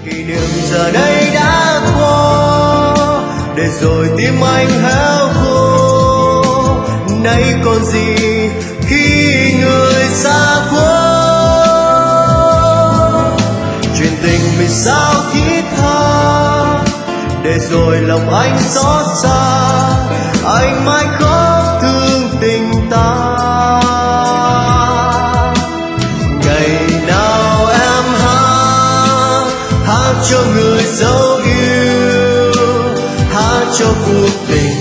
kỷ niệm giờ đây đã qua, để rồi tim anh héo khô. Nay còn gì khi người xa quá, chuyện tình mình sao thiết tha, để rồi lòng anh xót xa, anh mãi khóc thương tình ta. Ngày nào em hát cho người dấu yêu, hát cho cuộc tình